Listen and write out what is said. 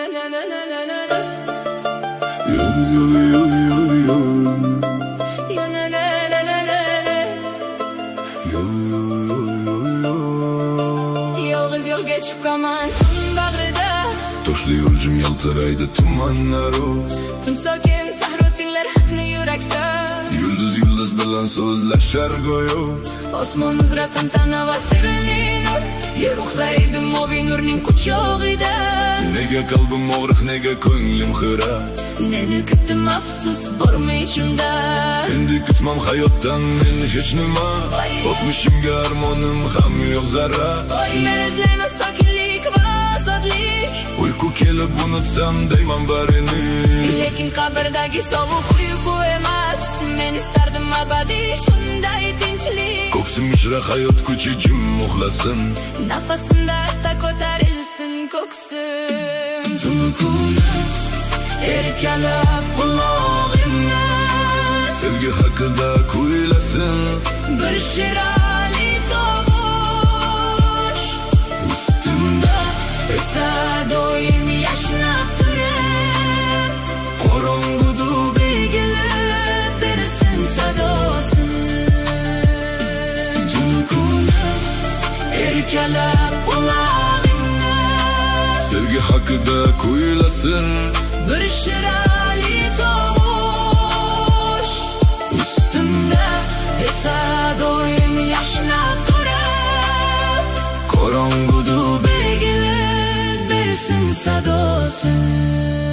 Yolg'iz yo'lga chiqaman tun bag'rida, toshli yo'lcim yaltiraydi tumanlaru, tun sokin sahro tinglar xatni yurakda, yulduz bilan so'zlashar go'yo, osmon uzra tantana va sirli nur, yer uxlaydi moviy nurning quchog'ida. Nega qalbim og'riq, nega ko'nglim xira, Neni kutdim afsus bormi ichimda, endi kutmam hayotdan men hech nima, o'tmishimga armonim ham yo'q zarra. Men izlayman sokinlik va ozodlik, Uyqu kelib unutsam deyman barini, lekin qabrdagi sovuq uyqu emas. Men istardim abadiy shunday tinchlik, ko'ksim ijra hayot kuchi jim uxlasin, nafasimda asta ko'tarilsin ko'ksim. Tunu kuni erkalab qulog'imni, sevgi haqida kuylasin bir shirali tovush, ustimda esa doim yashnab turib, qorong'uda belgilab bersin sadosin. Tunu kuni erkalab qulog'imni, sevgi haqida kuylasin bir shirali tovush, ustimda esa doim yashnab turib, qorong'uda belgilab bersin sadosin.